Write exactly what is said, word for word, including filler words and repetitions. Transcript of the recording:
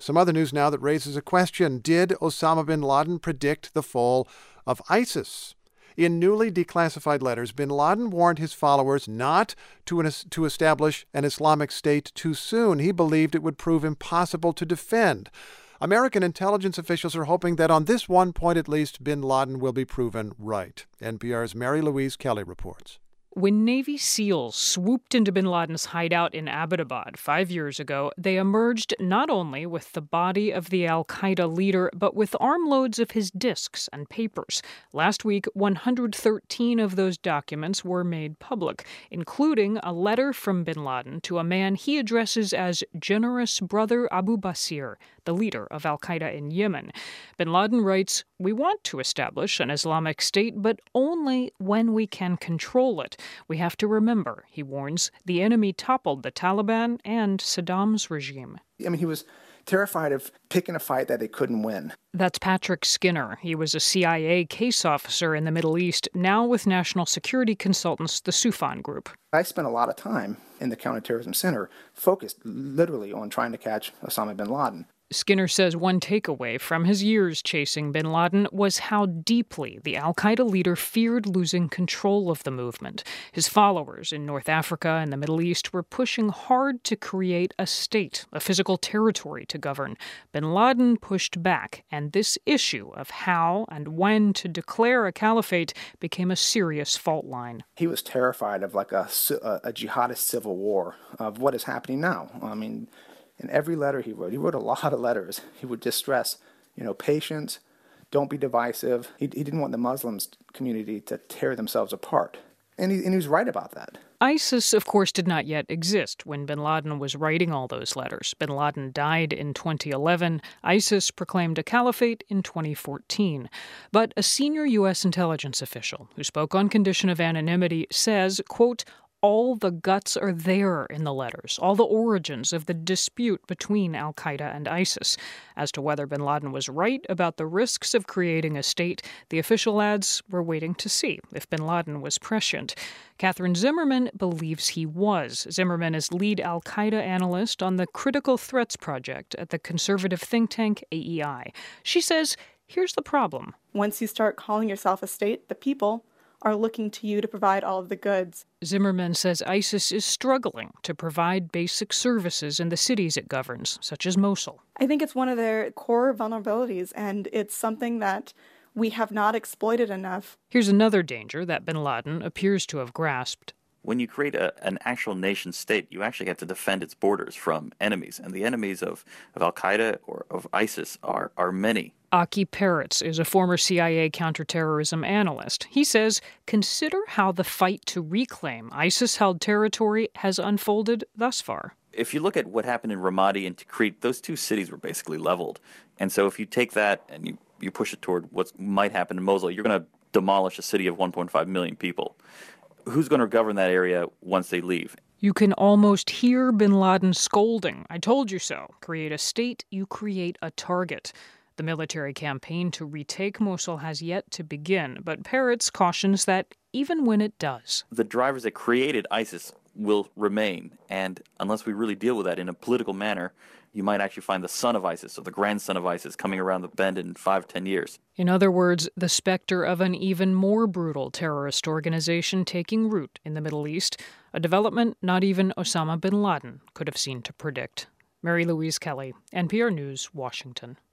Some other news now that raises a question. Did Osama bin Laden predict the fall of ISIS? In newly declassified letters, bin Laden warned his followers not to, an, to establish an Islamic State too soon. He believed it would prove impossible to defend. American intelligence officials are hoping that on this one point at least, bin Laden will be proven right. N P R's Mary Louise Kelly reports. When Navy SEALs swooped into bin Laden's hideout in Abbottabad five years ago, they emerged not only with the body of the al-Qaeda leader, but with armloads of his disks and papers. Last week, one hundred thirteen of those documents were made public, including a letter from bin Laden to a man he addresses as Generous Brother Abu Basir, the leader of al-Qaeda in Yemen. Bin Laden writes, "We want to establish an Islamic State, but only when we can control it. We have to remember," he warns, "the enemy toppled the Taliban and Saddam's regime." I mean, he was terrified of picking a fight that they couldn't win. That's Patrick Skinner. He was a C I A case officer in the Middle East, now with national security consultants, the Soufan Group. I spent a lot of time in the Counterterrorism Center focused literally on trying to catch Osama bin Laden. Skinner says one takeaway from his years chasing bin Laden was how deeply the al-Qaeda leader feared losing control of the movement. His followers in North Africa and the Middle East were pushing hard to create a state, a physical territory to govern. Bin Laden pushed back, and this issue of how and when to declare a caliphate became a serious fault line. He was terrified of like a, a jihadist civil war, of what is happening now. I mean, in every letter he wrote, he wrote a lot of letters, he would just stress, you know, patience, don't be divisive. He, he didn't want the Muslim community to tear themselves apart. And he, and he was right about that. ISIS, of course, did not yet exist when bin Laden was writing all those letters. Bin Laden died in twenty eleven. ISIS proclaimed a caliphate in twenty fourteen. But a senior U S intelligence official who spoke on condition of anonymity says, quote, "All the guts are there in the letters, all the origins of the dispute between al-Qaeda and ISIS. As to whether bin Laden was right about the risks of creating a state, the official adds, we're waiting to see if bin Laden was prescient." Catherine Zimmerman believes he was. Zimmerman is lead al-Qaeda analyst on the Critical Threats Project at the conservative think tank A E I. She says, here's the problem. Once you start calling yourself a state, the people are looking to you to provide all of the goods. Zimmerman says ISIS is struggling to provide basic services in the cities it governs, such as Mosul. I think it's one of their core vulnerabilities, and it's something that we have not exploited enough. Here's another danger that bin Laden appears to have grasped. When you create a, an actual nation state, you actually have to defend its borders from enemies. And the enemies of, of al-Qaeda or of ISIS are, are many. Aki Peretz is a former C I A counterterrorism analyst. He says, consider how the fight to reclaim ISIS-held territory has unfolded thus far. If you look at what happened in Ramadi and Tikrit, those two cities were basically leveled. And so if you take that and you, you push it toward what might happen in Mosul, you're going to demolish a city of one point five million people. Who's going to govern that area once they leave? You can almost hear bin Laden scolding. I told you so. Create a state, you create a target. The military campaign to retake Mosul has yet to begin, but Peretz cautions that even when it does, the drivers that created ISIS will remain, and unless we really deal with that in a political manner, you might actually find the son of ISIS or the grandson of ISIS coming around the bend in five, ten years. In other words, the specter of an even more brutal terrorist organization taking root in the Middle East, a development not even Osama bin Laden could have seen to predict. Mary Louise Kelly, N P R News, Washington.